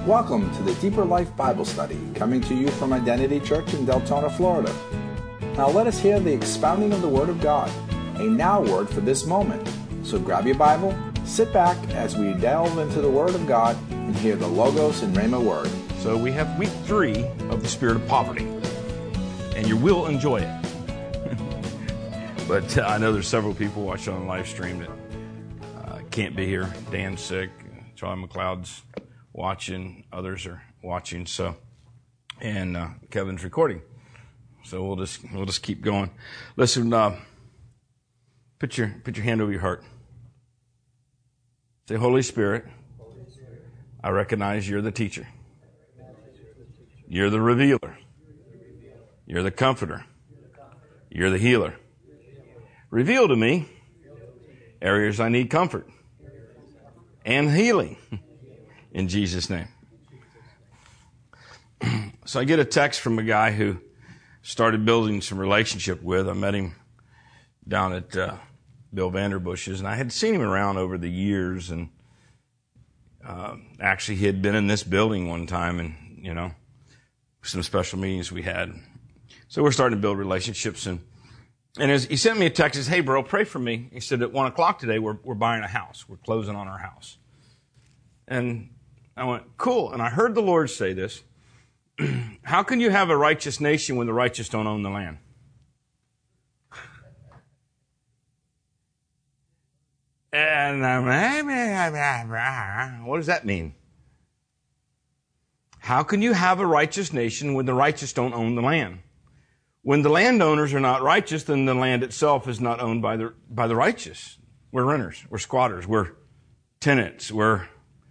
Welcome to the Deeper Life Bible Study, coming to you from Identity Church in Deltona, Florida. Now let us hear the expounding of the Word of God, a now word for this moment. So grab your Bible, sit back as we delve into the Word of God and hear the Logos and Rhema Word. So we have week 3 of the Spirit of Poverty, and you will enjoy it. But I know there's several people watching on the live stream that can't be here. Dan's sick, Charlie McLeod's watching, others are watching, so, and Kevin's recording. So we'll just keep going. Listen, put your hand over your heart. Say, Holy Spirit, I recognize you're the teacher. You're the revealer. You're the comforter. You're the healer. Reveal to me areas I need comfort and healing in Jesus' name. So I get a text from a guy who started building some relationship with. I met him down at Bill Vanderbush's, and I had seen him around over the years, and actually he had been in this building one time, and, you know, some special meetings we had. So we're starting to build relationships, and as he sent me a text, he says, hey, bro, pray for me. He said, at 1 o'clock today, we're buying a house. We're closing on our house. And I went, cool. And I heard the Lord say this. How can you have a righteous nation when the righteous don't own the land? And what does that mean? How can you have a righteous nation when the righteous don't own the land? When the landowners are not righteous, then the land itself is not owned by the righteous. We're renters. We're squatters. We're tenants. We're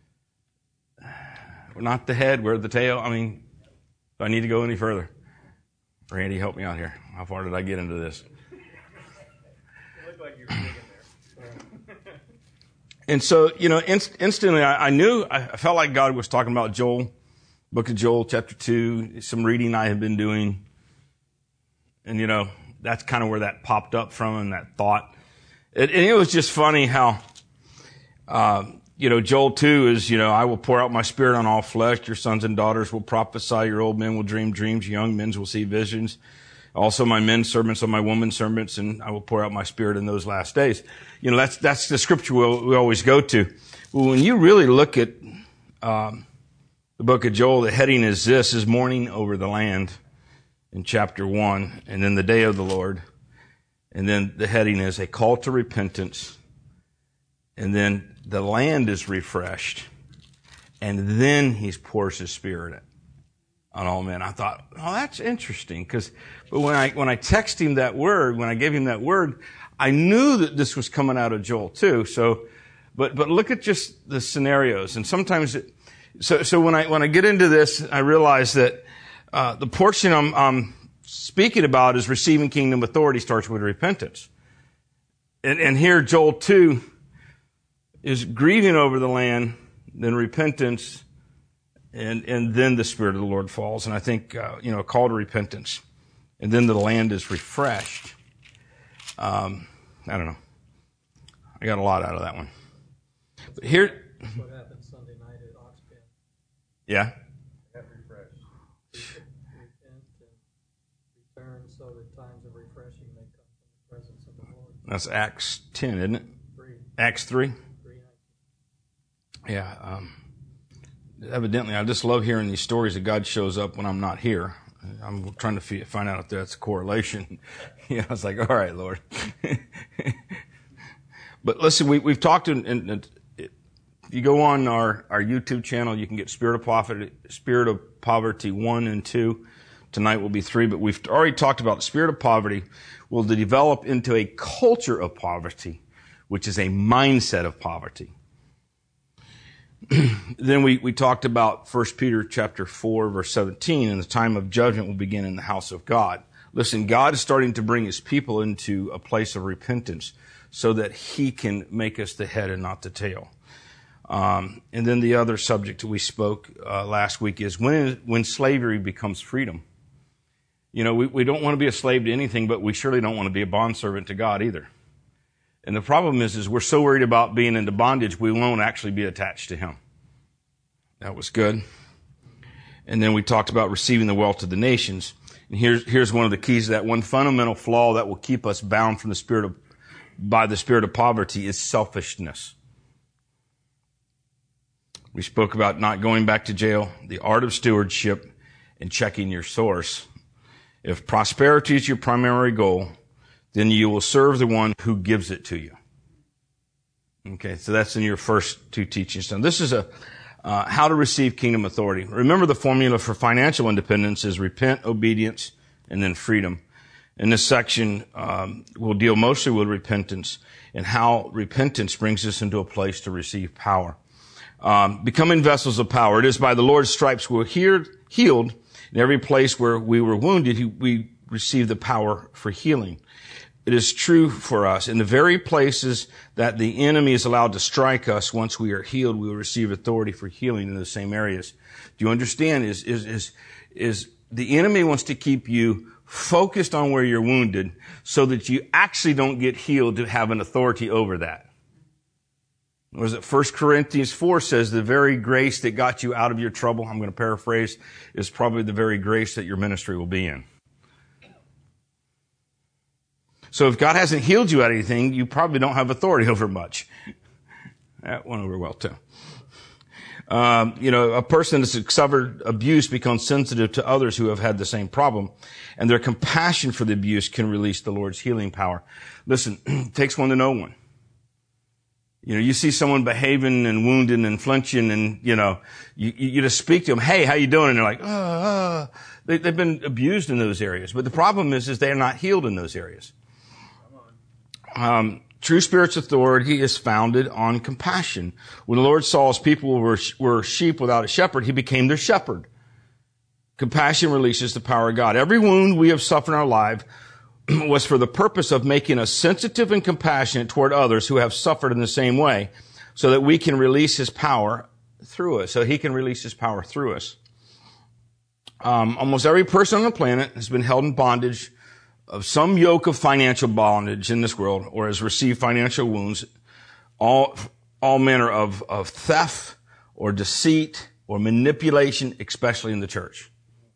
not the head. We're the tail. I mean, do I need to go any further? Randy, help me out here. How far did I get into this? You look like you're digging there. And so, you know, instantly I felt like God was talking about Joel, book of Joel, chapter 2, some reading I had been doing. And, you know, that's kind of where that popped up from, and that thought. And it was just funny how, you know, Joel 2 is, you know, I will pour out my spirit on all flesh. Your sons and daughters will prophesy. Your old men will dream dreams. Your young men will see visions. Also my men servants and my women servants, and I will pour out my spirit in those last days. You know, that's the scripture we always go to. Well, when you really look at the book of Joel, the heading is this, is mourning over the land. In chapter 1, and then the day of the Lord, and then the heading is a call to repentance, and then the land is refreshed, and then he pours his spirit on all men. I thought, oh, that's interesting, but when I text him that word, when I gave him that word, I knew that this was coming out of Joel too. So, but look at just the scenarios, and sometimes so when I get into this, I realize that the portion I'm speaking about is receiving kingdom authority starts with repentance. And here Joel 2 is grieving over the land, then repentance, and then the Spirit of the Lord falls. And I think, you know, a call to repentance. And then the land is refreshed. I don't know. I got a lot out of that one. But here... That's what happened Sunday night at Oxpen. Yeah? So that times of refreshing may come from the presence of the Lord. That's Acts 10, isn't it? 3. Acts 3? 3. Yeah. Evidently, I just love hearing these stories that God shows up when I'm not here. I'm trying to find out if that's a correlation. Yeah, I was like, all right, Lord. But listen, we've talked, and you go on our YouTube channel, you can get Spirit of Poverty 1 and 2. Tonight will be 3, but we've already talked about the spirit of poverty will develop into a culture of poverty, which is a mindset of poverty. Then we talked about 1 Peter chapter 4, verse 17, and the time of judgment will begin in the house of God. Listen, God is starting to bring his people into a place of repentance so that he can make us the head and not the tail. And then the other subject we spoke last week is when slavery becomes freedom. You know, we don't want to be a slave to anything, but we surely don't want to be a bondservant to God either. And the problem is we're so worried about being into bondage, we won't actually be attached to him. That was good. And then we talked about receiving the wealth of the nations. And here's one of the keys to that. One fundamental flaw that will keep us bound from by the spirit of poverty is selfishness. We spoke about not going back to jail, the art of stewardship, and checking your source. If prosperity is your primary goal, then you will serve the one who gives it to you. Okay, so that's in your first two teachings. Now, this is how to receive kingdom authority. Remember, the formula for financial independence is repent, obedience, and then freedom. In this section, we'll deal mostly with repentance and how repentance brings us into a place to receive power. Becoming vessels of power. It is by the Lord's stripes we're healed. In every place where we were wounded, we received the power for healing. It is true for us. In the very places that the enemy is allowed to strike us, once we are healed, we will receive authority for healing in the same areas. Do you understand? Is the enemy wants to keep you focused on where you're wounded so that you actually don't get healed to have an authority over that. Was it 1 Corinthians 4 says the very grace that got you out of your trouble, I'm going to paraphrase, is probably the very grace that your ministry will be in. So if God hasn't healed you out of anything, you probably don't have authority over much. That went over well too. A person that's suffered abuse becomes sensitive to others who have had the same problem, and their compassion for the abuse can release the Lord's healing power. Listen, it takes one to know one. You see someone behaving and wounded and flinching, and, you just speak to them, hey, how you doing? And they're like, they've been abused in those areas. But the problem is they're not healed in those areas. True spiritual authority is founded on compassion. When the Lord saw his people were sheep without a shepherd, he became their shepherd. Compassion releases the power of God. Every wound we have suffered in our life was for the purpose of making us sensitive and compassionate toward others who have suffered in the same way, so that we can release his power through us. So he can release his power through us. Almost every person on the planet has been held in bondage of some yoke of financial bondage in this world, or has received financial wounds, all manner of theft or deceit or manipulation, especially in the church.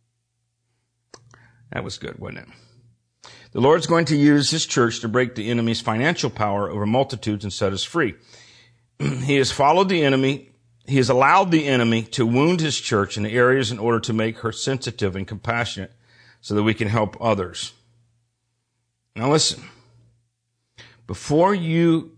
That was good, wasn't it? The Lord's going to use his church to break the enemy's financial power over multitudes and set us free. He has followed the enemy. He has allowed the enemy to wound his church in areas in order to make her sensitive and compassionate so that we can help others. Now listen, before you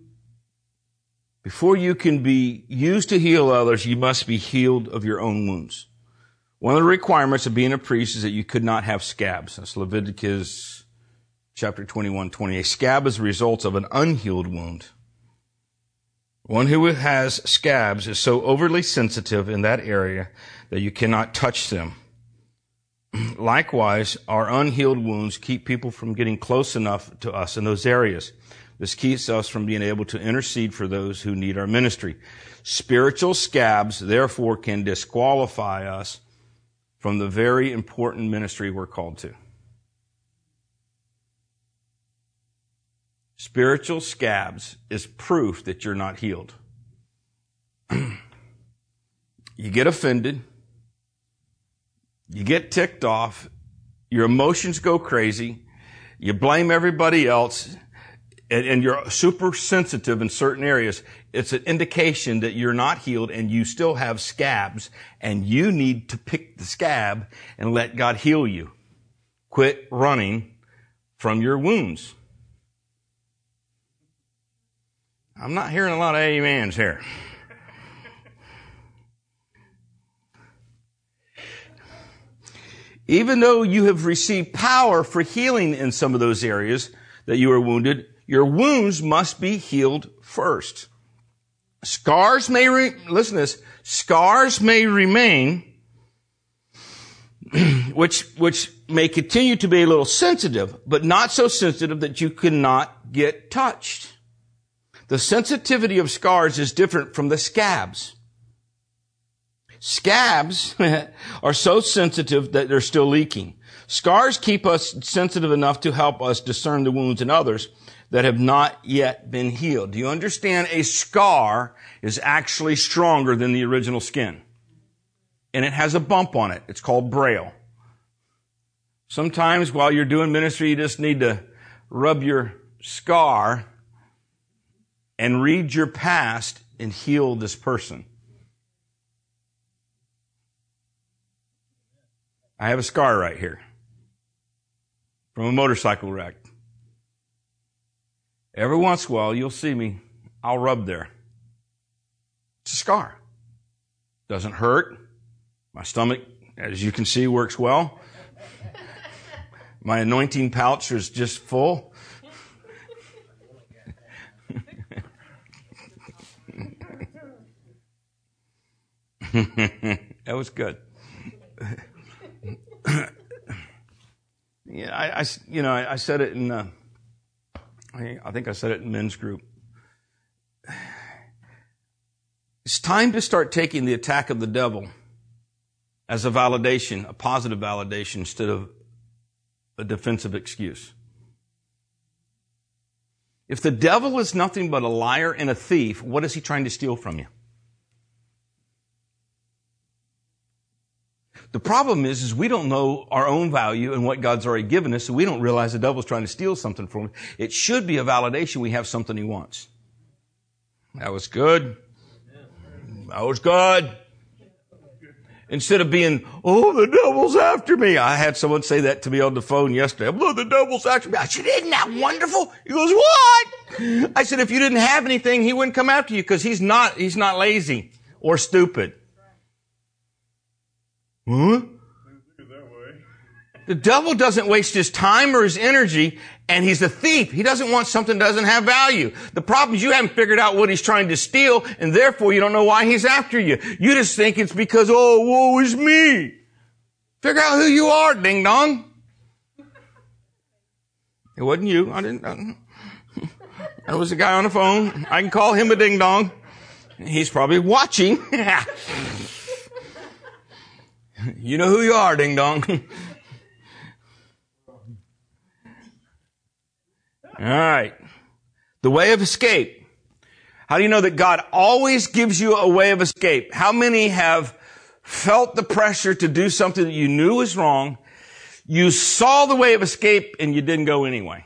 can be used to heal others, you must be healed of your own wounds. One of the requirements of being a priest is that you could not have scabs. That's Leviticus chapter 21:20. A scab is the result of an unhealed wound. One who has scabs is so overly sensitive in that area that you cannot touch them. Likewise, our unhealed wounds keep people from getting close enough to us in those areas. This keeps us from being able to intercede for those who need our ministry. Spiritual scabs, therefore, can disqualify us from the very important ministry we're called to. Spiritual scabs is proof that you're not healed. You get offended. You get ticked off, your emotions go crazy, you blame everybody else, and you're super sensitive in certain areas. It's an indication that you're not healed and you still have scabs, and you need to pick the scab and let God heal you. Quit running from your wounds. I'm not hearing a lot of amens here. Even though you have received power for healing in some of those areas that you are wounded, your wounds must be healed first. Scars may remain, which may continue to be a little sensitive, but not so sensitive that you cannot get touched. The sensitivity of scars is different from the scabs. Scabs are so sensitive that they're still leaking. Scars keep us sensitive enough to help us discern the wounds in others that have not yet been healed. Do you understand? A scar is actually stronger than the original skin. and it has a bump on it. It's called Braille. Sometimes while you're doing ministry, you just need to rub your scar and read your past and heal this person. I have a scar right here from a motorcycle wreck. Every once in a while, you'll see me, I'll rub there. It's a scar. Doesn't hurt. My stomach, as you can see, works well. My anointing pouch is just full. That was good. Yeah, I said it in, I think I said it in men's group. It's time to start taking the attack of the devil as a validation, a positive validation, instead of a defensive excuse. If the devil is nothing but a liar and a thief, what is he trying to steal from you? The problem is we don't know our own value and what God's already given us, so we don't realize the devil's trying to steal something from us. It should be a validation we have something he wants. That was good. That was good. Instead of being, oh, the devil's after me. I had someone say that to me on the phone yesterday. Oh, the devil's after me. I said, isn't that wonderful? He goes, what? I said, if you didn't have anything, he wouldn't come after you because he's not lazy or stupid. Huh? The devil doesn't waste his time or his energy, and he's a thief. He doesn't want something that doesn't have value. The problem is you haven't figured out what he's trying to steal, and therefore you don't know why he's after you. You just think it's because, oh, woe is me. Figure out who you are, ding dong. It wasn't you. I didn't. That was a guy on the phone. I can call him a ding dong. He's probably watching. You know who you are, ding dong. All right. The way of escape. How do you know that God always gives you a way of escape? How many have felt the pressure to do something that you knew was wrong? You saw the way of escape and you didn't go anyway.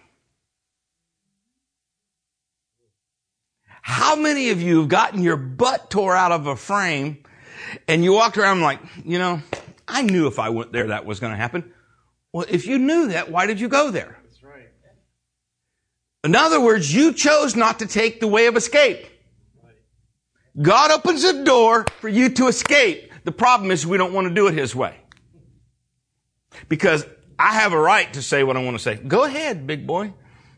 How many of you have gotten your butt tore out of a frame and you walked around like, I knew if I went there that was going to happen. Well, if you knew that, why did you go there? That's right. In other words, you chose not to take the way of escape. God opens a door for you to escape. The problem is we don't want to do it His way. Because I have a right to say what I want to say. Go ahead, big boy.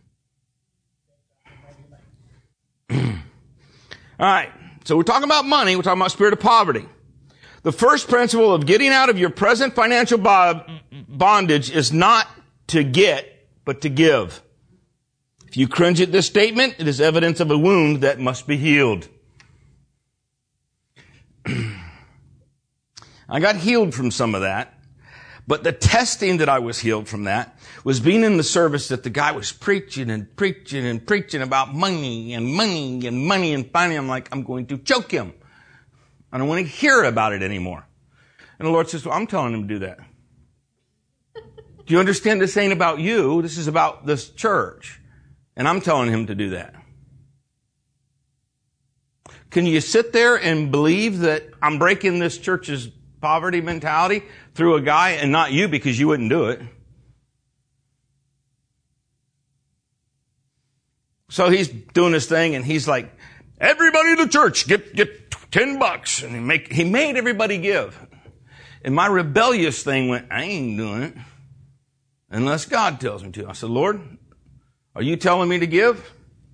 All right. So we're talking about money. We're talking about spirit of poverty. The first principle of getting out of your present financial bondage is not to get, but to give. If you cringe at this statement, it is evidence of a wound that must be healed. I got healed from some of that, but the testing that I was healed from that was being in the service that the guy was preaching and preaching and preaching about money and money and money, and finally I'm like, I'm going to choke him. I don't want to hear about it anymore. And the Lord says, well, I'm telling him to do that. Do you understand this ain't about you? This is about this church. And I'm telling him to do that. Can you sit there and believe that I'm breaking this church's poverty mentality through a guy and not you because you wouldn't do it? So he's doing this thing and he's like, everybody in the church get $10. And he made everybody give. And my rebellious thing went, I ain't doing it unless God tells me to. I said, Lord, are you telling me to give?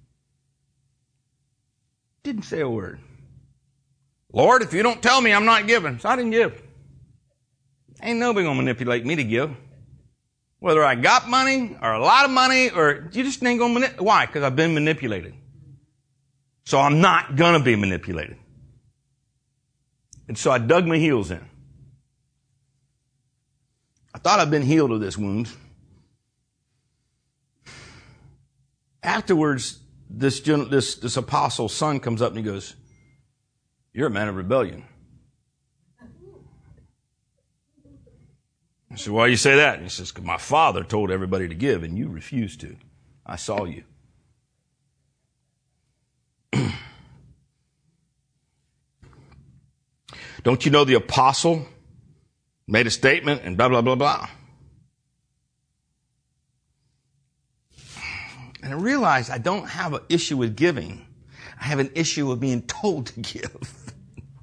Didn't say a word. Lord, if you don't tell me, I'm not giving. So I didn't give. Ain't nobody gonna manipulate me to give. Whether I got money or a lot of money or you just ain't gonna manipulate. Why? Because I've been manipulated. So I'm not gonna be manipulated. And so I dug my heels in. I thought I'd been healed of this wound. Afterwards, this apostle's son comes up and he goes, you're a man of rebellion. I said, why do you say that? And he says, because my father told everybody to give and you refused to. I saw you. Don't you know the apostle made a statement and blah, blah, blah, blah. And I realized I don't have an issue with giving. I have an issue with being told to give.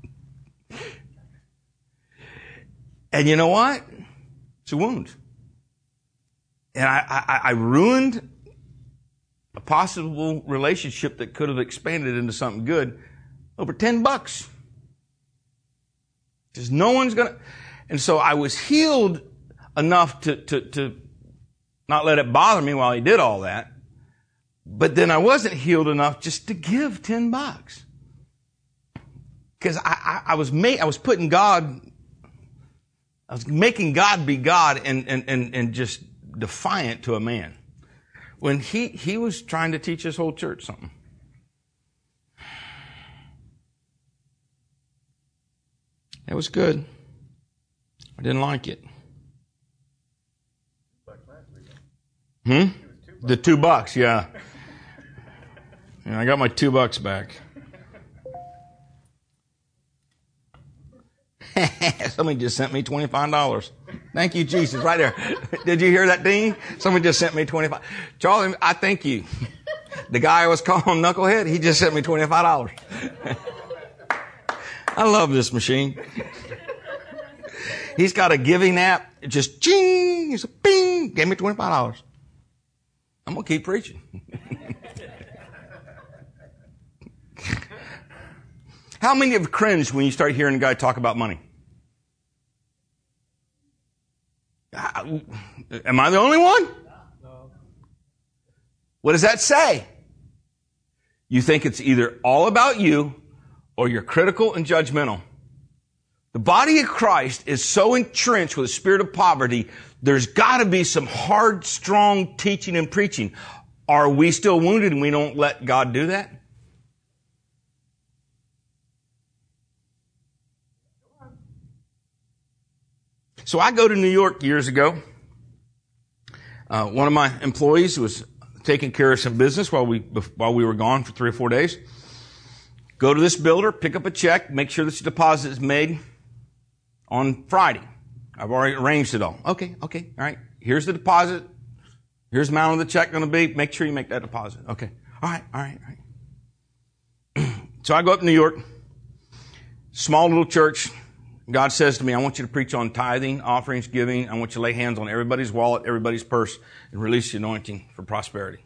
And you know what? It's a wound. And I ruined a possible relationship that could have expanded into something good over $10. Because no one's going to... And so I was healed enough to not let it bother me while he did all that. But then I wasn't healed enough just to give $10. Because I was making God be God and just defiant to a man. When he was trying to teach his whole church something. It was good. I didn't like it. The $2, yeah. I got my $2 back. Somebody just sent me $25. Thank you, Jesus, right there. Did you hear that ding? Somebody just sent me $25. Charlie, I thank you. The guy I was calling Knucklehead, he just sent me $25. I love this machine. He's got a giving app. It just ching, it's a ping, gave me $25. I'm going to keep preaching. How many have cringed when you start hearing a guy talk about money? Am I the only one? No. What does that say? You think it's either all about you or you're critical and judgmental. The body of Christ is so entrenched with a spirit of poverty, there's got to be some hard, strong teaching and preaching. Are we still wounded and we don't let God do that? So I go to New York years ago. One of my employees was taking care of some business while we were gone for 3 or 4 days. Go to this builder, pick up a check, make sure this deposit is made on Friday. I've already arranged it all. Okay, all right. Here's the deposit. Here's the amount of the check going to be. Make sure you make that deposit. Okay. All right. So I go up to New York, small little church. God says to me, I want you to preach on tithing, offerings, giving. I want you to lay hands on everybody's wallet, everybody's purse, and release the anointing for prosperity.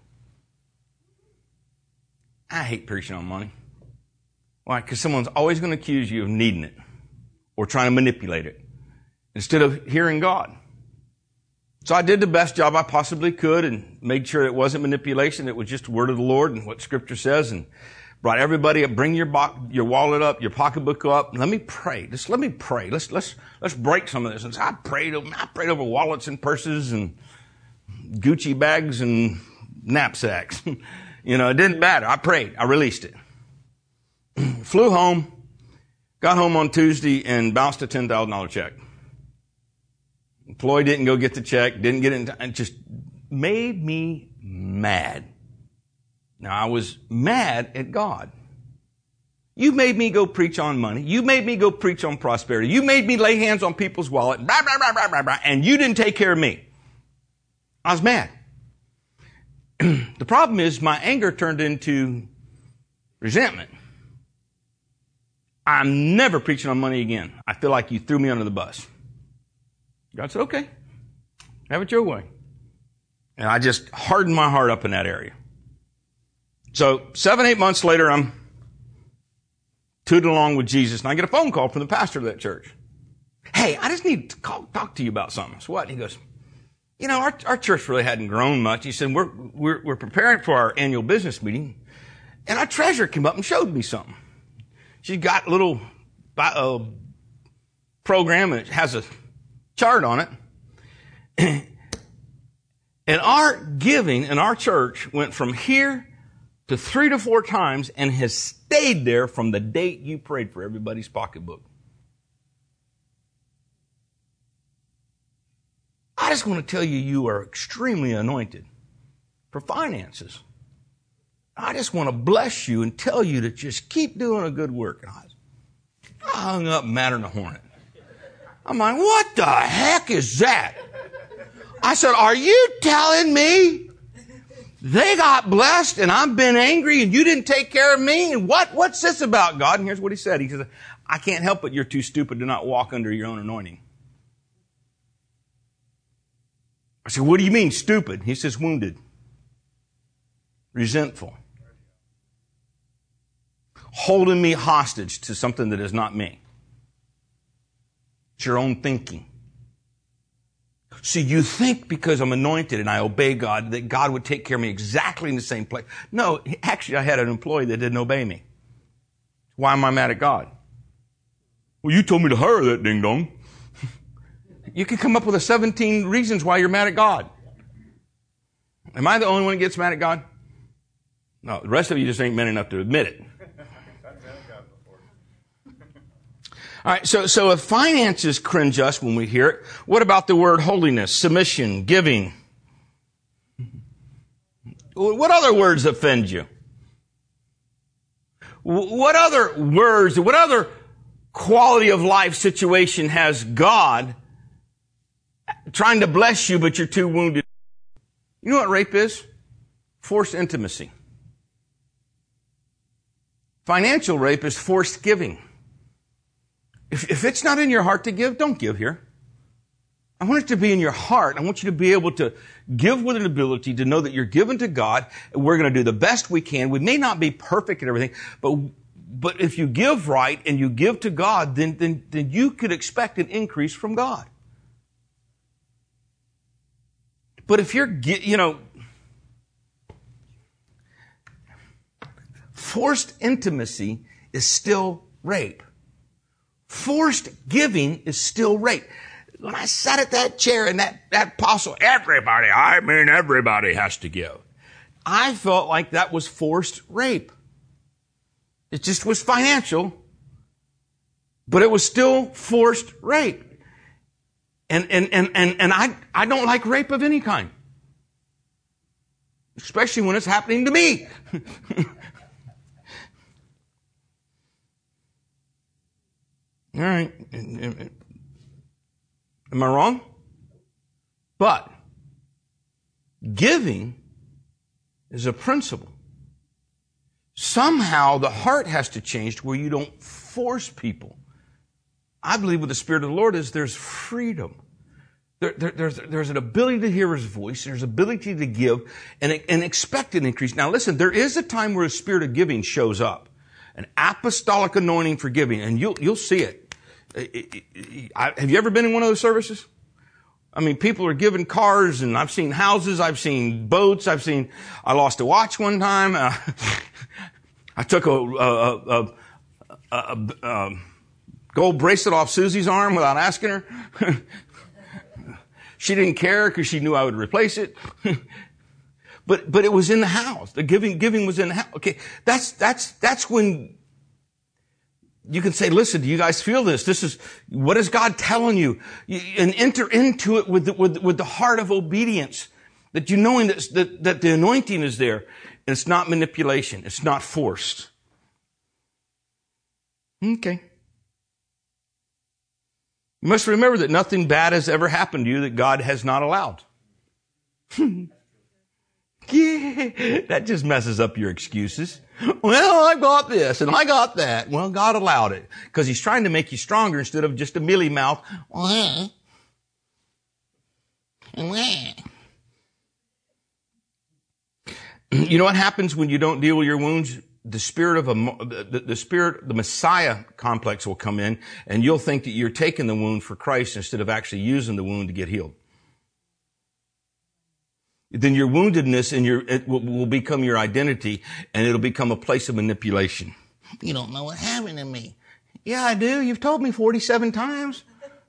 I hate preaching on money. Why? Because someone's always going to accuse you of needing it or trying to manipulate it instead of hearing God. So I did the best job I possibly could and made sure it wasn't manipulation. It was just the word of the Lord and what Scripture says, and brought everybody up. Bring your wallet up, your pocketbook up. Let me pray. Just let me pray. Let's break some of this. And so I prayed over wallets and purses and Gucci bags and knapsacks. It didn't matter. I prayed. I released it. Flew home. Got home on Tuesday and bounced a $10,000 check. Employee didn't go get the check. Didn't get it. And just made me mad. Now, I was mad at God. You made me go preach on money. You made me go preach on prosperity. You made me lay hands on people's wallet, blah, blah, blah, blah, blah, blah, and you didn't take care of me. I was mad. The problem is my anger turned into resentment. I'm never preaching on money again. I feel like you threw me under the bus. God said, okay, have it your way. And I just hardened my heart up in that area. So 7-8 months later, I'm tooting along with Jesus, and I get a phone call from the pastor of that church. Hey, I just need to talk to you about something. So what? And he goes, our church really hadn't grown much. He said, we're preparing for our annual business meeting, and our treasurer came up and showed me something. She's got a little program, and it has a chart on it. And our giving in our church went from here to 3 to 4 times and has stayed there from the date you prayed for everybody's pocketbook. just want to tell you, you are extremely anointed for finances. I just want to bless you and tell you to just keep doing a good work. And I hung up madder than a hornet. I'm like, what the heck is that? I said, are you telling me they got blessed and I've been angry and you didn't take care of me? And what's this about, God? And here's what he said. He said, I can't help it. You're too stupid to not walk under your own anointing. I said, what do you mean stupid? He says, wounded, resentful, holding me hostage to something that is not me. It's your own thinking. See, you think because I'm anointed and I obey God that God would take care of me exactly in the same place. No, actually I had an employee that didn't obey me. Why am I mad at God? Well, you told me to hire that ding-dong. You can come up with 17 reasons why you're mad at God. Am I the only one that gets mad at God? No, the rest of you just ain't men enough to admit it. All right, so if finances cringe us when we hear it, what about the word holiness, submission, giving? What other words offend you? What other words, what other quality of life situation has God trying to bless you, but you're too wounded? You know what rape is? Forced intimacy. Financial rape is forced giving. If it's not in your heart to give, don't give here. I want it to be in your heart. I want you to be able to give with an ability to know that you're given to God. And we're going to do the best we can. We may not be perfect and everything, but if you give right and you give to God, then you could expect an increase from God. But if you're, forced intimacy is still rape. Forced giving is still rape. When I sat at that chair and that apostle, everybody has to give. I felt like that was forced rape. It just was financial, but it was still forced rape. And I don't like rape of any kind. Especially when it's happening to me. All right. Am I wrong? But giving is a principle. Somehow the heart has to change to where you don't force people. I believe with the Spirit of the Lord there's freedom. There's an ability to hear His voice. There's ability to give and expect an increase. Now listen, there is a time where a spirit of giving shows up. An apostolic anointing for giving, and you'll see it. Have you ever been in one of those services? I mean, people are giving cars, and I've seen houses, I've seen boats, I lost a watch one time. I took a gold bracelet off Susie's arm without asking her. She didn't care because she knew I would replace it. But it was in the house. The giving was in the house. Okay, that's when you can say, listen, do you guys feel this? What is God telling you? And enter into it with the heart of obedience. That you knowing that the anointing is there. And it's not manipulation. It's not forced. Okay. You must remember that nothing bad has ever happened to you that God has not allowed. Yeah, that just messes up your excuses. Well, I got this and I got that. Well, God allowed it because He's trying to make you stronger instead of just a mealy mouth. You know what happens when you don't deal with your wounds? The Messiah complex will come in, and you'll think that you're taking the wound for Christ instead of actually using the wound to get healed. Then your woundedness it will become your identity, and it'll become a place of manipulation. You don't know what happened to me. Yeah, I do. You've told me 47 times.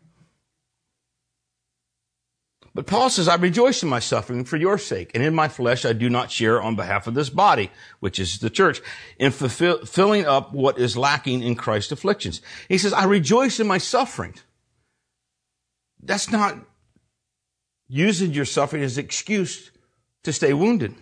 But Paul says, I rejoice in my suffering for your sake, and in my flesh I do not share on behalf of this body, which is the church, in filling up what is lacking in Christ's afflictions. He says, I rejoice in my suffering. using your suffering as an excuse to stay wounded.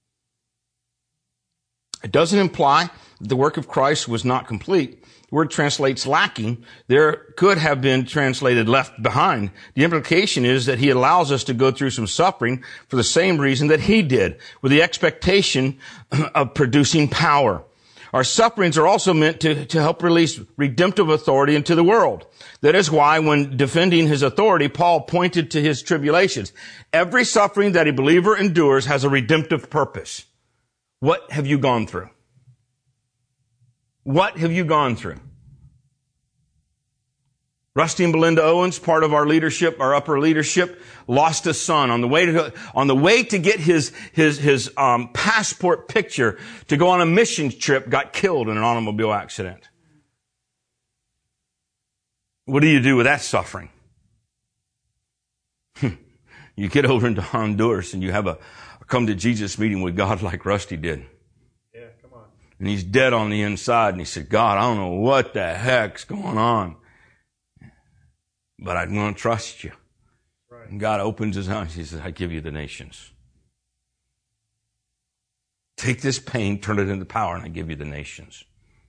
It doesn't imply that the work of Christ was not complete. The word translates lacking. There could have been translated left behind. The implication is that he allows us to go through some suffering for the same reason that he did, with the expectation of producing power. Our sufferings are also meant to help release redemptive authority into the world. That is why when defending his authority, Paul pointed to his tribulations. Every suffering that a believer endures has a redemptive purpose. What have you gone through? What have you gone through? Rusty and Belinda Owens, part of our leadership, our upper leadership, lost a son on the way to get his passport picture to go on a mission trip, got killed in an automobile accident. What do you do with that suffering? You get over into Honduras and you have a come to Jesus meeting with God like Rusty did. Yeah, come on. And he's dead on the inside and he said, God, I don't know what the heck's going on, but I'm going to trust you. Right. And God opens his eyes. He says, I give you the nations. Take this pain, turn it into power, and I give you the nations.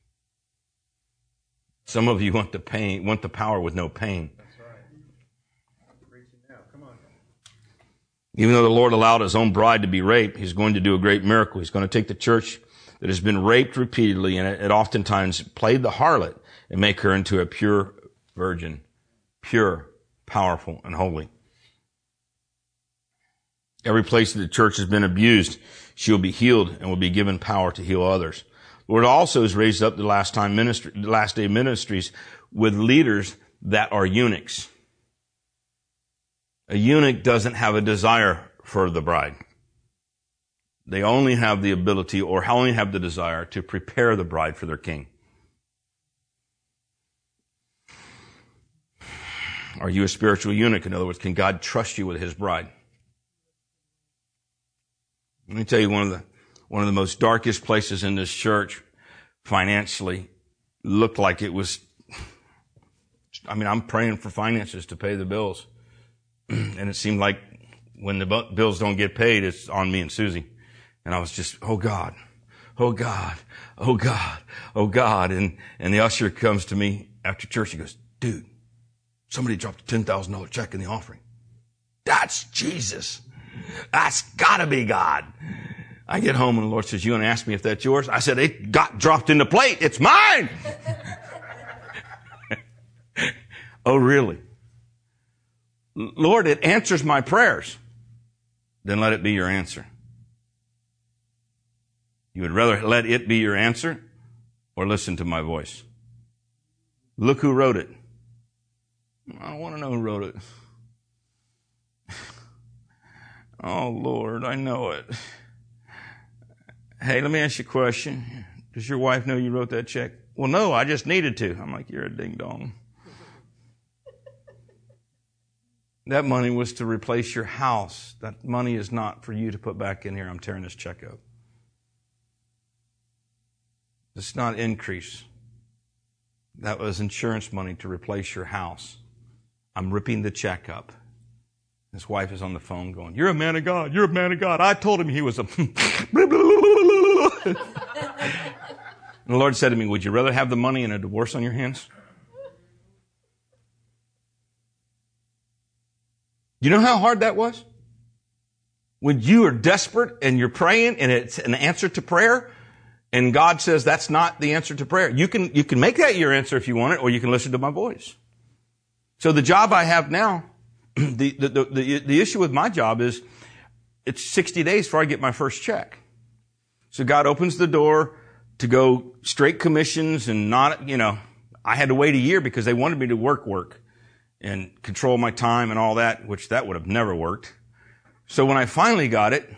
Some of you want the power with no pain. That's right. Preaching now. Come on. Even though the Lord allowed his own bride to be raped, he's going to do a great miracle. He's going to take the church that has been raped repeatedly and it oftentimes played the harlot and make her into a pure virgin, pure, powerful, and holy. Every place that the church has been abused, she will be healed and will be given power to heal others. The Lord also has raised up the last day ministries with leaders that are eunuchs. A eunuch doesn't have a desire for the bride. They only have the ability or only have the desire to prepare the bride for their king. Are you a spiritual eunuch? In other words, can God trust you with his bride? Let me tell you, one of the most darkest places in this church financially looked like it was, I'm praying for finances to pay the bills. And it seemed like when the bills don't get paid, it's on me and Susie. And I was just, oh God, oh God, oh God, oh God. And the usher comes to me after church. He goes, dude, somebody dropped a $10,000 check in the offering. That's Jesus. That's gotta be God. I get home and the Lord says, you going to ask me if that's yours? I said, it got dropped in the plate. It's mine. Oh, really? Lord, it answers my prayers. Then let it be your answer. You would rather let it be your answer or listen to my voice. Look who wrote it. I don't want to know who wrote it. Oh, Lord, I know it. Hey, let me ask you a question. Does your wife know you wrote that check? Well, no, I just needed to. I'm like, you're a ding-dong. That money was to replace your house. That money is not for you to put back in here. I'm tearing this check up. It's not increase. That was insurance money to replace your house. I'm ripping the check up. His wife is on the phone going, you're a man of God. You're a man of God. I told him he was a... And the Lord said to me, would you rather have the money and a divorce on your hands? You know how hard that was? When you are desperate and you're praying and it's an answer to prayer and God says that's not the answer to prayer. You can make that your answer if you want it, or you can listen to my voice. So the job I have now, the issue with my job is it's 60 days before I get my first check. So God opens the door to go straight commissions and not, I had to wait a year because they wanted me to work and control my time and all that, which that would have never worked. So when I finally got it,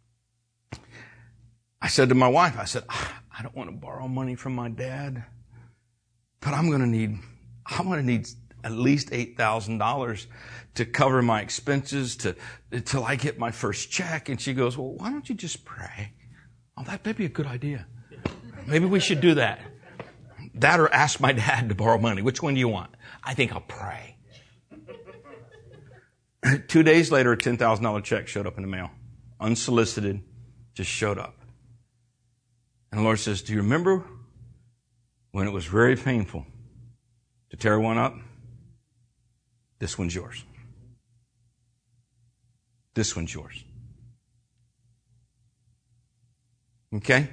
I said to my wife, I said, I don't want to borrow money from my dad, but I'm going to need at least $8,000 to cover my expenses till I get my first check. And she goes, well, why don't you just pray? Oh, that'd be a good idea. Maybe we should do that. That or ask my dad to borrow money. Which one do you want? I think I'll pray. 2 days later, a $10,000 check showed up in the mail. Unsolicited, just showed up. And the Lord says, do you remember when it was very painful to tear one up? This one's yours. This one's yours. Okay?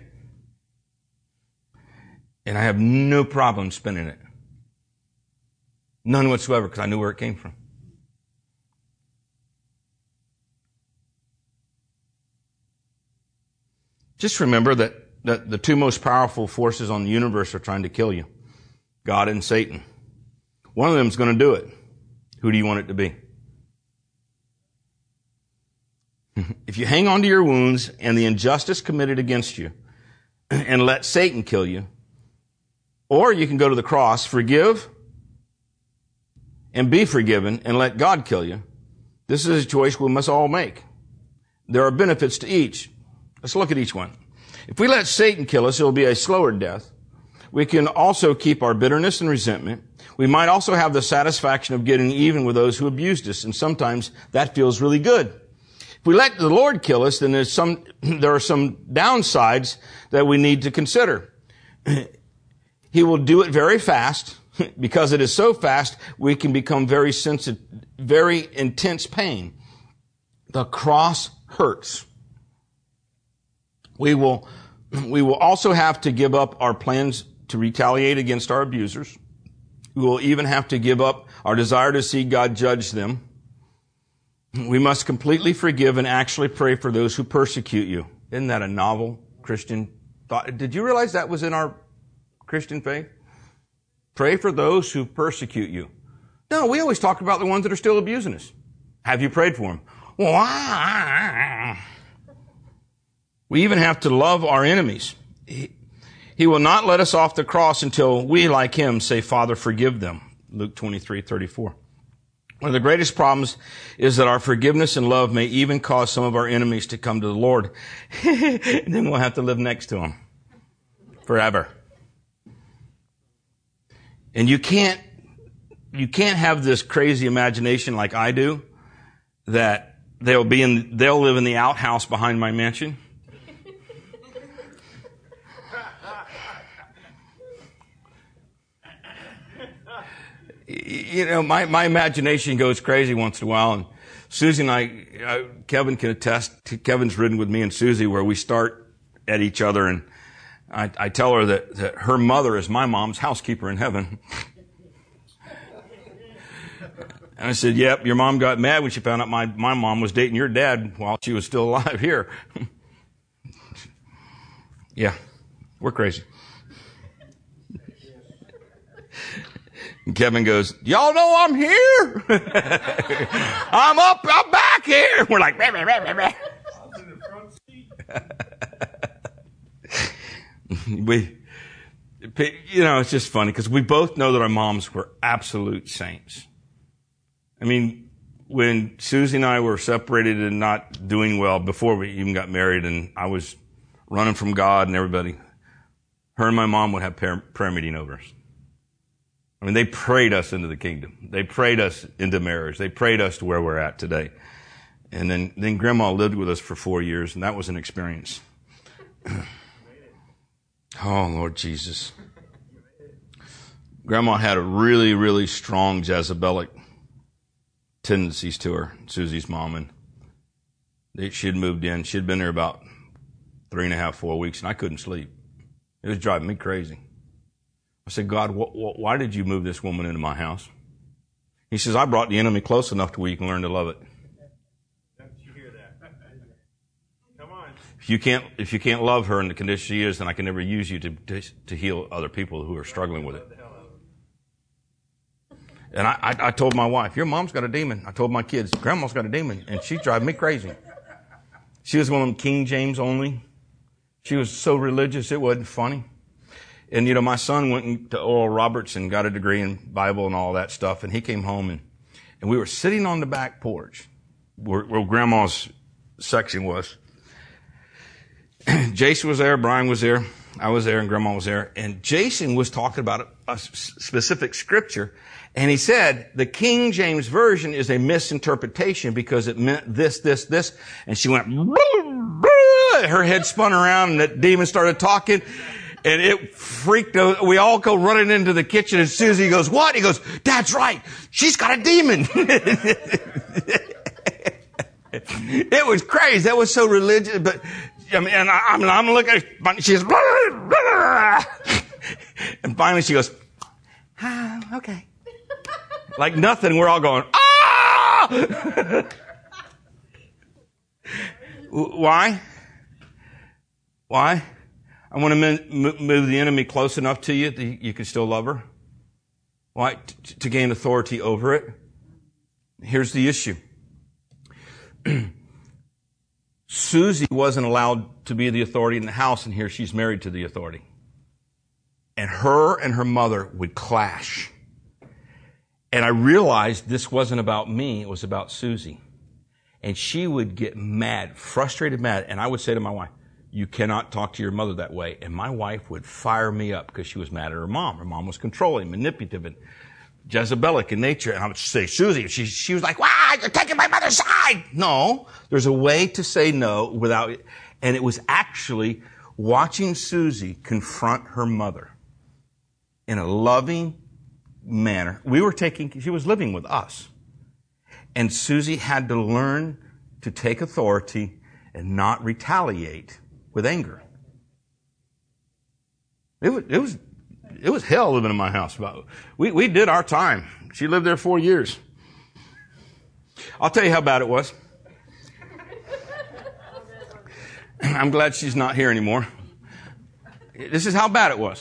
And I have no problem spending it. None whatsoever, because I knew where it came from. Just remember that the two most powerful forces on the universe are trying to kill you. God and Satan. One of them is going to do it. Who do you want it to be? If you hang on to your wounds and the injustice committed against you and let Satan kill you, or you can go to the cross, forgive and be forgiven and let God kill you. This is a choice we must all make. There are benefits to each. Let's look at each one. If we let Satan kill us, it'll be a slower death. We can also keep our bitterness and resentment. We might also have the satisfaction of getting even with those who abused us, and sometimes that feels really good. If we let the Lord kill us, then there are some downsides that we need to consider. He will do it very fast. Because it is so fast, we can become very sensitive, very intense pain. The cross hurts. We will also have to give up our plans to retaliate against our abusers. We will even have to give up our desire to see God judge them. We must completely forgive and actually pray for those who persecute you. Isn't that a novel Christian thought? Did you realize that was in our Christian faith? Pray for those who persecute you. No, we always talk about the ones that are still abusing us. Have you prayed for them? We even have to love our enemies. He will not let us off the cross until we, like him, say, Father, forgive them. Luke 23:34. One of the greatest problems is that our forgiveness and love may even cause some of our enemies to come to the Lord. And then we'll have to live next to them forever. And you can't have this crazy imagination like I do that they'll live in the outhouse behind my mansion. You know, my imagination goes crazy once in a while, and Susie and I, Kevin can attest. Kevin's ridden with me and Susie where we start at each other, and I tell her that her mother is my mom's housekeeper in heaven. And I said, yep, your mom got mad when she found out my mom was dating your dad while she was still alive here. Yeah, we're crazy. And Kevin goes, y'all know I'm here? I'm back here. We're like, rah, rah, rah, rah, rah. I was in the front seat. It's just funny because we both know that our moms were absolute saints. I mean, when Susie and I were separated and not doing well before we even got married, and I was running from God and everybody, her and my mom would have prayer meeting over us. I mean, they prayed us into the kingdom. They prayed us into marriage. They prayed us to where we're at today. And then Grandma lived with us for 4 years, and that was an experience. Oh, Lord Jesus. Grandma had a really, really strong Jezebelic tendencies to her, Susie's mom, and she had moved in. She had been there about 3.5, 4 weeks, and I couldn't sleep. It was driving me crazy. I said, God, why did you move this woman into my house? He says, I brought the enemy close enough to where you can learn to love it. Don't you hear that? Come on. If you can't love her in the condition she is, then I can never use you to heal other people who are struggling with it. And I told my wife, your mom's got a demon. I told my kids, Grandma's got a demon, and she's driving me crazy. She was one of them King James only. She was so religious, it wasn't funny. And, my son went to Oral Roberts and got a degree in Bible and all that stuff, and he came home, and we were sitting on the back porch where Grandma's section was. Jason was there, Brian was there, I was there and Grandma was there, and Jason was talking about a specific scripture, and he said the King James Version is a misinterpretation because it meant this, and she went, her head spun around, and that demon started talking, and it freaked out. We all go running into the kitchen, and Susie goes, "What?" He goes, "Dad's right. She's got a demon." It was crazy. That was so religious, but I mean, and I'm looking at her, she's, and finally she goes, okay. Like nothing, we're all going, ah! Why? I want to move the enemy close enough to you that you can still love her. Why? To gain authority over it. Here's the issue. Susie wasn't allowed to be the authority in the house, and here she's married to the authority. And her mother would clash. And I realized this wasn't about me, it was about Susie. And she would get mad, frustrated mad, and I would say to my wife, "You cannot talk to your mother that way." And my wife would fire me up because she was mad at her mom. Her mom was controlling, manipulative, and Jezebelic in nature. And I would say, "Susie," she was like, "Wow, you're taking my mother's side." No, there's a way to say no without, and it was actually watching Susie confront her mother in a loving manner. She was living with us. And Susie had to learn to take authority and not retaliate with anger. It was hell living in my house. We did our time. She lived there 4 years. I'll tell you how bad it was. I'm glad she's not here anymore. This is how bad it was.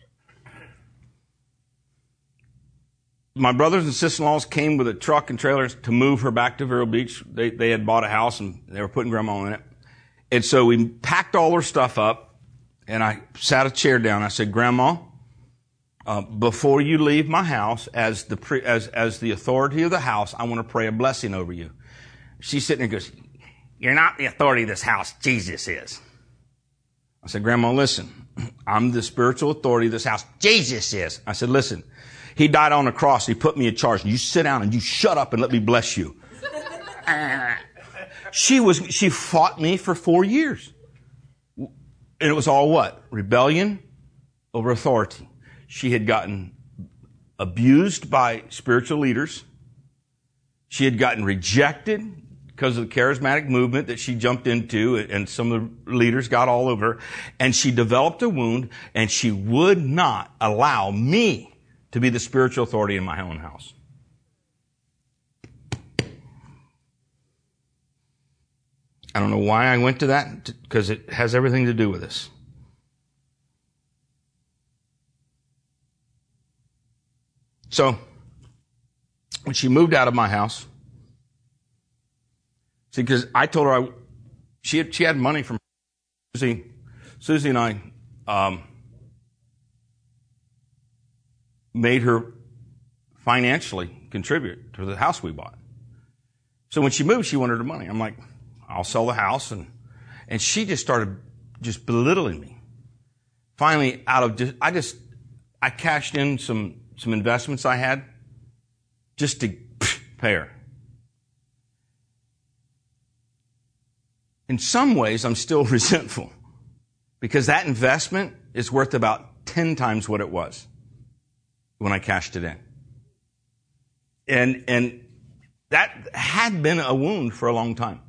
My brothers and sister-in-laws came with a truck and trailers to move her back to Vero Beach. They had bought a house and they were putting Grandma in it. And so we packed all her stuff up and I sat a chair down. I said, "Grandma, before you leave my house, as the authority of the house, I want to pray a blessing over you." She's sitting there and goes, "You're not the authority of this house. Jesus is." I said, "Grandma, listen, I'm the spiritual authority of this house. Jesus is." I said, "Listen, he died on the cross. He put me in charge. You sit down and you shut up and let me bless you." She fought me for 4 years. And it was all what? Rebellion over authority. She had gotten abused by spiritual leaders. She had gotten rejected because of the charismatic movement that she jumped into, and some of the leaders got all over her. And she developed a wound, and she would not allow me to be the spiritual authority in my own house. I don't know why I went to that, because it has everything to do with this. So, when she moved out of my house, see, because I told her she had money from Susie and I made her financially contribute to the house we bought. So when she moved, she wanted her money. I'm like, "I'll sell the house," and she just started just belittling me. Finally, I cashed in some investments I had just to pay her. In some ways, I'm still resentful because that investment is worth about 10 times what it was when I cashed it in. And that had been a wound for a long time.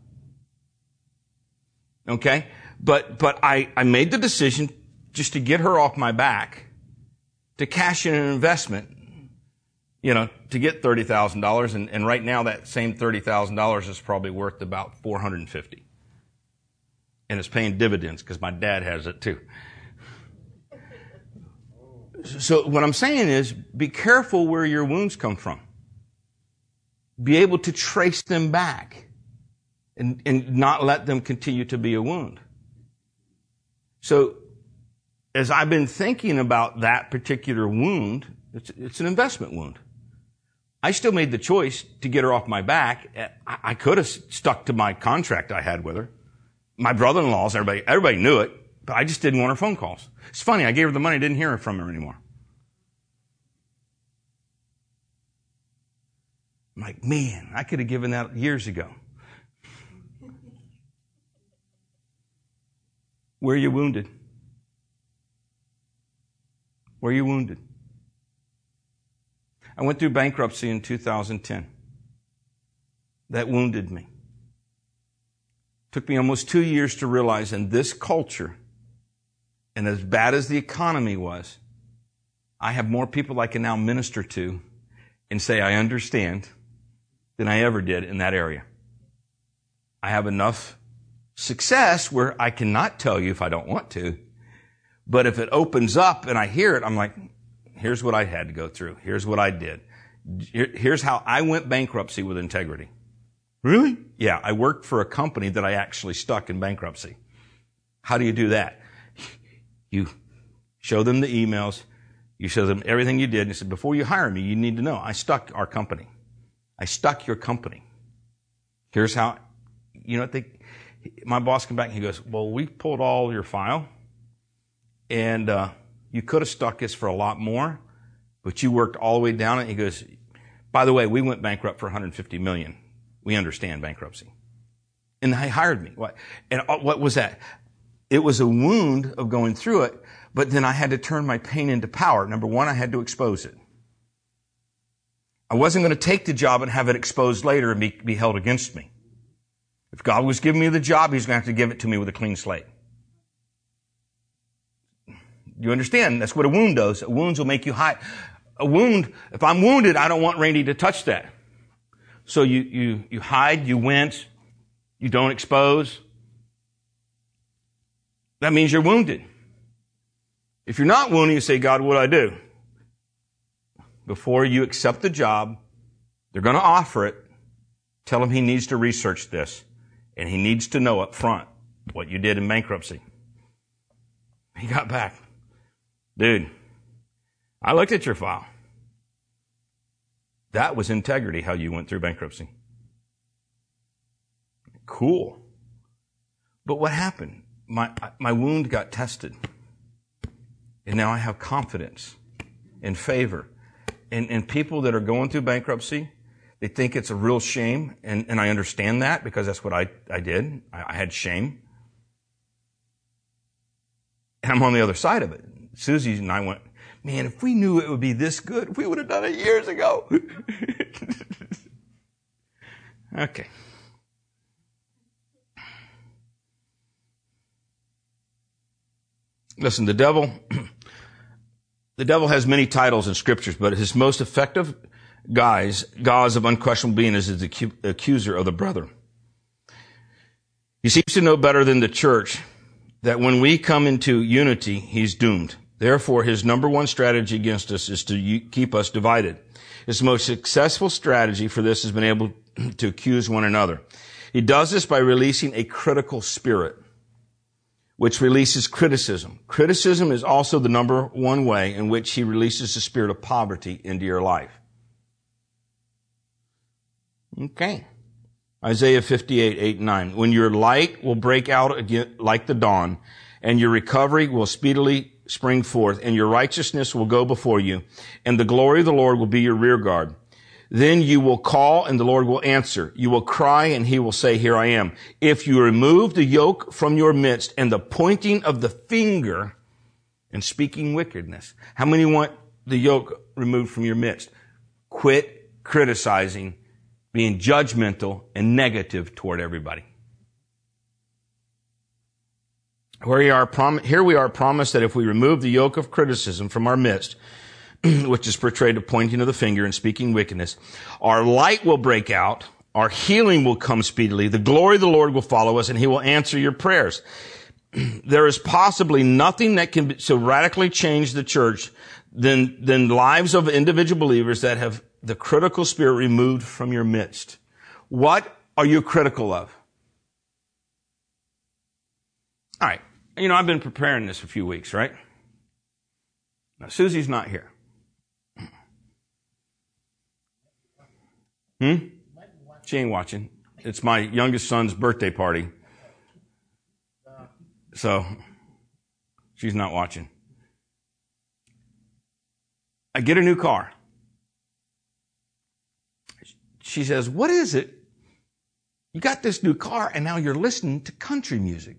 Okay? But I made the decision just to get her off my back to cash in an investment, to get $30,000. And right now that same $30,000 is probably worth about $450,000. And it's paying dividends because my dad has it too. So what I'm saying is, be careful where your wounds come from. Be able to trace them back and not let them continue to be a wound. So as I've been thinking about that particular wound, it's an investment wound. I still made the choice to get her off my back. I could have stuck to my contract I had with her. My brother-in-laws, everybody knew it. But I just didn't want her phone calls. It's funny. I gave her the money, didn't hear from her anymore. I'm like, man, I could have given that years ago. Where are you wounded? Where are you wounded? I went through bankruptcy in 2010. That wounded me. Took me almost 2 years to realize in this culture, and as bad as the economy was, I have more people I can now minister to and say I understand than I ever did in that area. I have enough success where I cannot tell you if I don't want to, but if it opens up and I hear it, I'm like, here's what I had to go through. Here's what I did. Here's how I went bankruptcy with integrity. Really? Yeah, I worked for a company that I actually stuck in bankruptcy. How do you do that? You show them the emails. You show them everything you did. And you said, before you hire me, you need to know, I stuck our company. I stuck your company. Here's how, my boss came back and he goes, well, we pulled all your file and you could have stuck us for a lot more, but you worked all the way down. And he goes, by the way, we went bankrupt for $150 million. We understand bankruptcy. And they hired me. And what was that? It was a wound of going through it, but then I had to turn my pain into power. Number one, I had to expose it. I wasn't going to take the job and have it exposed later and be held against me. If God was giving me the job, He's going to have to give it to me with a clean slate. You understand? That's what a wound does. Wounds will make you hide. A wound, if I'm wounded, I don't want Randy to touch that. So you hide, you wince, you don't expose. That means you're wounded. If you're not wounded, you say, God, what do I do? Before you accept the job, they're going to offer it. Tell him he needs to research this. And he needs to know up front what you did in bankruptcy. He got back. Dude, I looked at your file. That was integrity, how you went through bankruptcy. Cool. But what happened? My wound got tested. And now I have confidence and favor. And people that are going through bankruptcy, they think it's a real shame. And I understand that because that's what I did. I had shame. And I'm on the other side of it. Susie and I went, man, if we knew it would be this good, we would have done it years ago. Okay. Listen, the devil has many titles in scriptures, but his most effective guise of unquestionable being is the accuser of the brother. He seems to know better than the church that when we come into unity, he's doomed. Therefore, his number one strategy against us is to keep us divided. His most successful strategy for this has been able to accuse one another. He does this by releasing a critical spirit, which releases criticism. Criticism is also the number one way in which he releases the spirit of poverty into your life. Okay. Isaiah 58, 8 and 9. When your light will break out again like the dawn, and your recovery will speedily spring forth, and your righteousness will go before you, and the glory of the Lord will be your rear guard. Then you will call, and the Lord will answer. You will cry, and he will say, here I am. If you remove the yoke from your midst, and the pointing of the finger, and speaking wickedness. How many want the yoke removed from your midst? Quit criticizing, being judgmental, and negative toward everybody. Here we are promised that if we remove the yoke of criticism from our midst, which is portrayed as pointing of the finger and speaking wickedness, our light will break out, our healing will come speedily, the glory of the Lord will follow us, and he will answer your prayers. There is possibly nothing that can so radically change the church than lives of individual believers that have the critical spirit removed from your midst. What are you critical of? All right. I've been preparing this for a few weeks, right? Now, Susie's not here. She ain't watching. It's my youngest son's birthday party. So, She's not watching. I get a new car. She says, what is it? You got this new car and now you're listening to country music.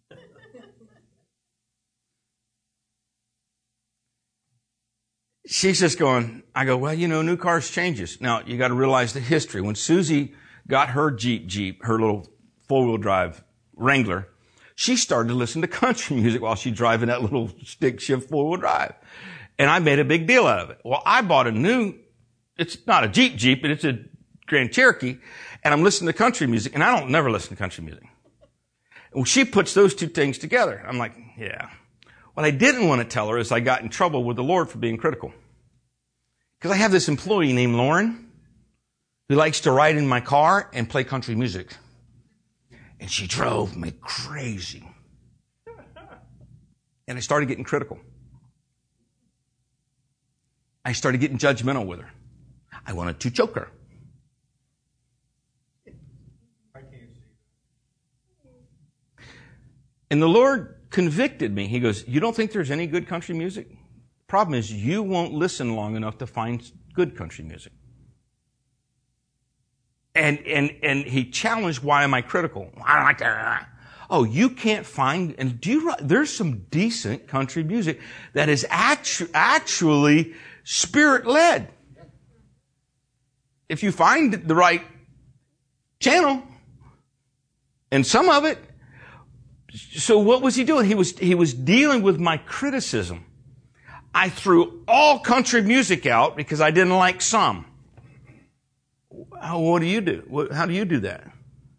She's just going, I go, well, new cars changes. Now, you got to realize the history. When Susie got her Jeep, her little four-wheel drive Wrangler, she started to listen to country music while she's driving that little stick shift four-wheel drive. And I made a big deal out of it. Well, I bought it's not a Jeep, but it's a Grand Cherokee, and I'm listening to country music, and I don't never listen to country music. Well, she puts those two things together. I'm like, yeah. What I didn't want to tell her is I got in trouble with the Lord for being critical. Because I have this employee named Lauren who likes to ride in my car and play country music. And she drove me crazy. And I started getting critical. I started getting judgmental with her. I wanted to choke her. And the Lord convicted me. He goes, you don't think there's any good country music? Problem is, you won't listen long enough to find good country music. And he challenged, why am I critical? I don't like that. Oh, you can't find, and there's some decent country music that is actually Spirit-led. If you find the right channel, and some of it. So what was he doing? He was dealing with my criticism. I threw all country music out because I didn't like some. What do you do? How do you do that?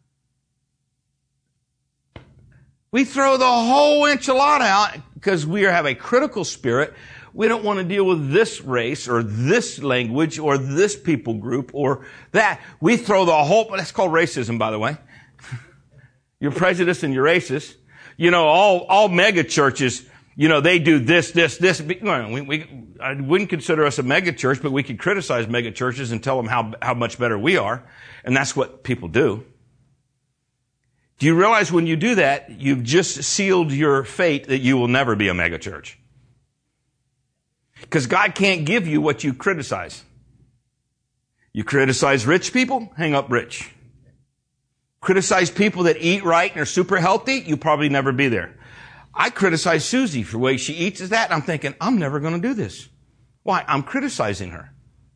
We throw the whole enchilada out because we have a critical spirit. We don't want to deal with this race or this language or this people group or that. We throw the whole, that's called racism, by the way. You're prejudiced and you're racist. All mega churches, they do this. I wouldn't consider us a mega church, but we could criticize mega churches and tell them how much better we are. And that's what people do. Do you realize when you do that, you've just sealed your fate that you will never be a mega church? Because God can't give you what you criticize. You criticize rich people, hang up rich. Criticize people that eat right and are super healthy, you'll probably never be there. I criticize Susie for the way she eats is that, and I'm thinking, I'm never going to do this. Why? I'm criticizing her.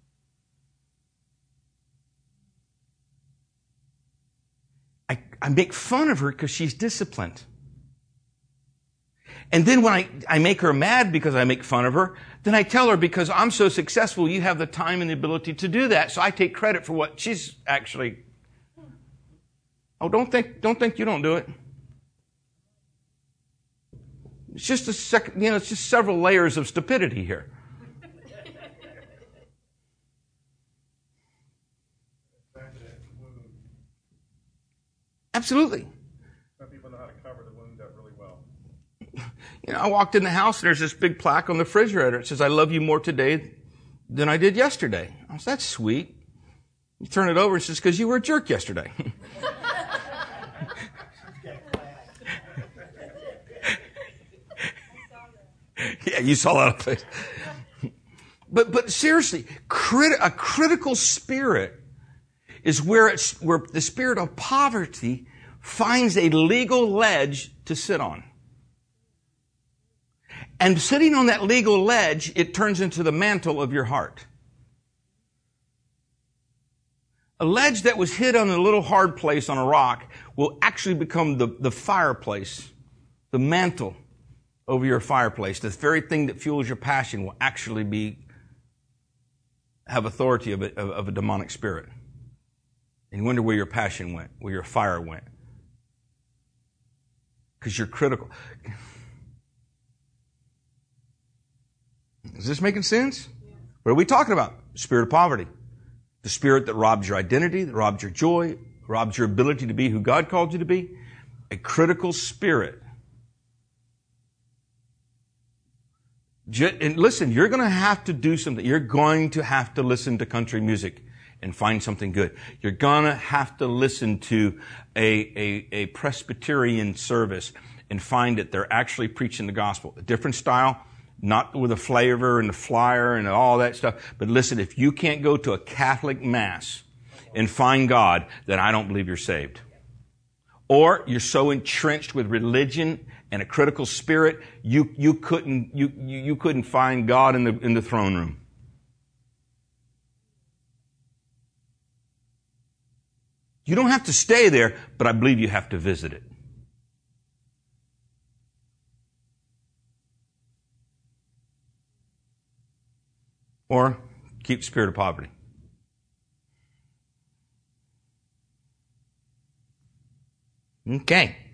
I make fun of her because she's disciplined. And then when I make her mad because I make fun of her, then I tell her, because I'm so successful, you have the time and the ability to do that. So I take credit for what she's actually. Oh, don't think you don't do it. It's just it's just several layers of stupidity here. Absolutely. Some people know how to cover the wound up really well. I walked in the house and there's this big plaque on the refrigerator. It says, I love you more today than I did yesterday. I said, that's sweet. You turn it over and it says, because you were a jerk yesterday. Yeah, you saw that on face. But seriously, a critical spirit is where the spirit of poverty finds a legal ledge to sit on. And sitting on that legal ledge, it turns into the mantle of your heart. A ledge that was hid on a little hard place on a rock will actually become the fireplace, the mantle over your fireplace. The very thing that fuels your passion will actually have authority of a demonic spirit. And you wonder where your passion went, where your fire went. Because you're critical. Is this making sense? What are we talking about? Spirit of poverty. The spirit that robs your identity, that robs your joy, robs your ability to be who God called you to be. A critical spirit. And listen, you're going to have to do something. You're going to have to listen to country music and find something good. You're going to have to listen to a Presbyterian service and find that they're actually preaching the gospel. A different style, not with a flavor and a flyer and all that stuff. But listen, if you can't go to a Catholic Mass and find God, then I don't believe you're saved. Or you're so entrenched with religion and a critical spirit, you couldn't find God in the throne room. You don't have to stay there, but I believe you have to visit it. Or keep the spirit of poverty. Okay.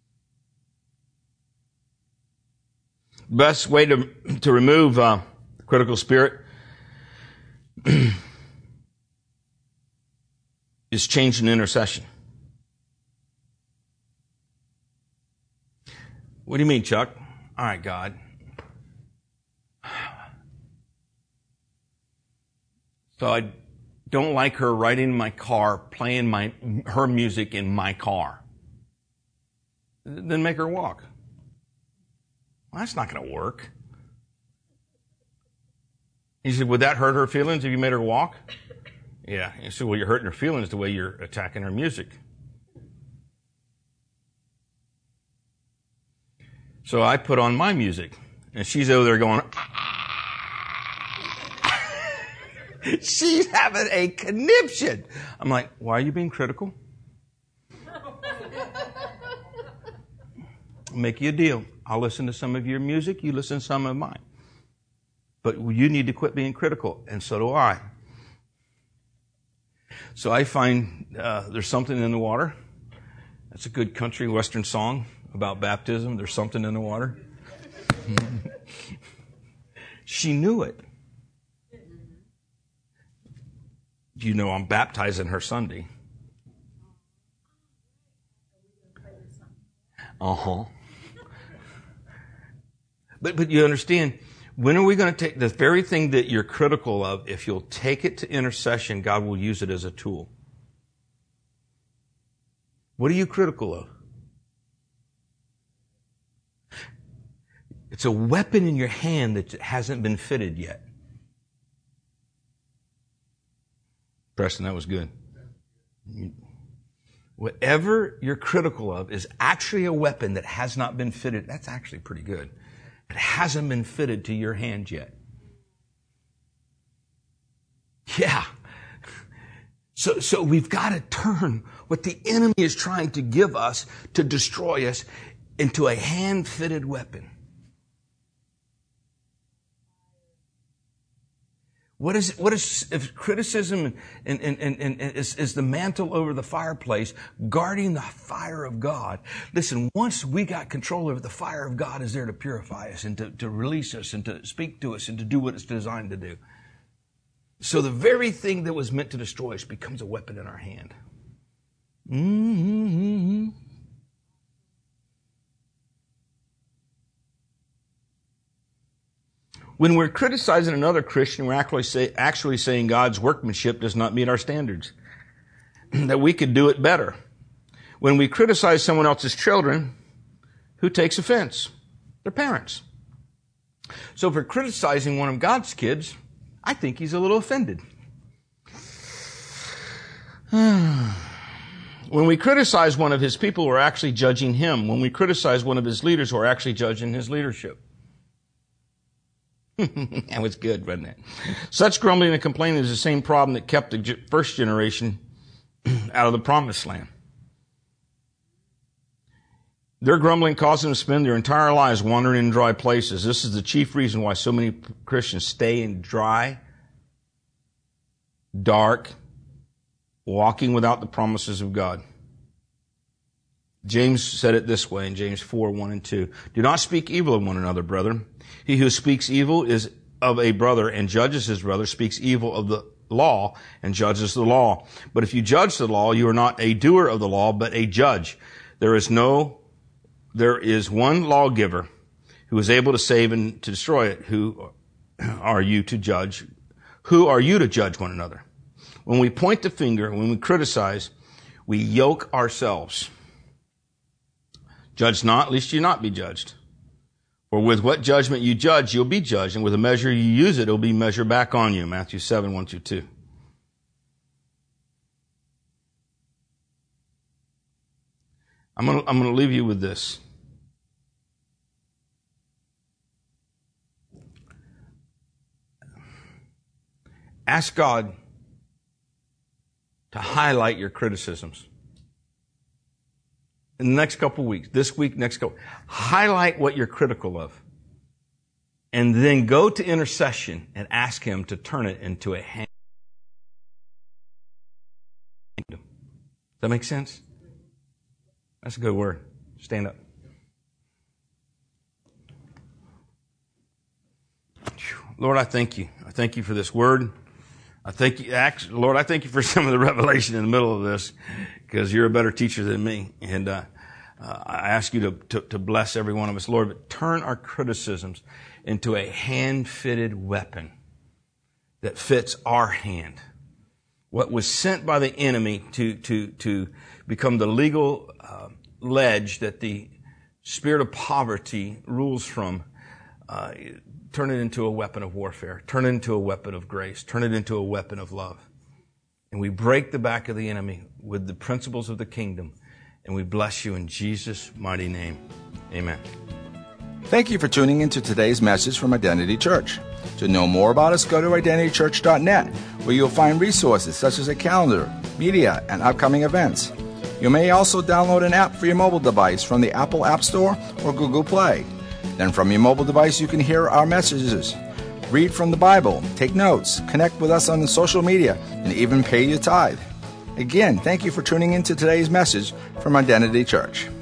Best way to remove critical spirit is change in intercession. What do you mean, Chuck? All right, God. So I don't like her riding in my car, playing her music in my car. Then make her walk. Well, that's not going to work. He said, would that hurt her feelings if you made her walk? Yeah. He said, well, you're hurting her feelings the way you're attacking her music. So I put on my music, and she's over there going, she's having a conniption. I'm like, why are you being critical? I'll make you a deal. I'll listen to some of your music, you listen to some of mine. But you need to quit being critical, and so do I. So I find There's Something in the Water. That's a good country western song about baptism. There's something in the water. She knew it. You know, I'm baptizing her Sunday. But you understand, when are we going to take the very thing that you're critical of? If you'll take it to intercession, God will use it as a tool. What are you critical of? It's a weapon in your hand that hasn't been fitted yet. Preston, that was good. Whatever you're critical of is actually a weapon that has not been fitted. That's actually pretty good. It hasn't been fitted to your hand yet. Yeah. So we've got to turn what the enemy is trying to give us to destroy us into a hand-fitted weapon. What is if criticism is the mantle over the fireplace, guarding the fire of God? Listen, once we got control over the fire of God is there to purify us and to release us and to speak to us and to do what it's designed to do. So the very thing that was meant to destroy us becomes a weapon in our hand. Mm-hmm. When we're criticizing another Christian, we're actually saying God's workmanship does not meet our standards, that we could do it better. When we criticize someone else's children, who takes offense? Their parents. So if we're criticizing one of God's kids, I think he's a little offended. When we criticize one of his people, we're actually judging him. When we criticize one of his leaders, we're actually judging his leadership. That was good, wasn't it? Such grumbling and complaining is the same problem that kept the first generation out of the promised land. Their grumbling caused them to spend their entire lives wandering in dry places. This is the chief reason why so many Christians stay in dry, dark, walking without the promises of God. James said it this way in James 4:1-2. Do not speak evil of one another, brethren. He who speaks evil is of a brother and judges his brother, speaks evil of the law and judges the law. But if you judge the law, you are not a doer of the law, but a judge. There is one lawgiver who is able to save and to destroy it. Who are you to judge? Who are you to judge one another? When we point the finger, when we criticize, we yoke ourselves. Judge not, lest you not be judged. For with what judgment you judge, you'll be judged, and with the measure you use it, it'll be measured back on you. Matthew 7, 1-2. I'm going to leave you with this. Ask God to highlight your criticisms. In the next couple of weeks, this week, next couple, highlight what you're critical of. And then go to intercession and ask Him to turn it into a hand. Does that make sense? That's a good word. Stand up. Lord, I thank you. I thank you for this word. I thank you, Lord, I thank you for some of the revelation in the middle of this, because you're a better teacher than me. And I ask you to bless every one of us, Lord, but turn our criticisms into a hand-fitted weapon that fits our hand. What was sent by the enemy to become the legal ledge that the spirit of poverty rules from, turn it into a weapon of warfare. Turn it into a weapon of grace. Turn it into a weapon of love. And we break the back of the enemy with the principles of the kingdom. And we bless you in Jesus' mighty name. Amen. Thank you for tuning into today's message from Identity Church. To know more about us, go to identitychurch.net, where you'll find resources such as a calendar, media, and upcoming events. You may also download an app for your mobile device from the Apple App Store or Google Play. Then from your mobile device, you can hear our messages, read from the Bible, take notes, connect with us on the social media, and even pay your tithe. Again, thank you for tuning into today's message from Identity Church.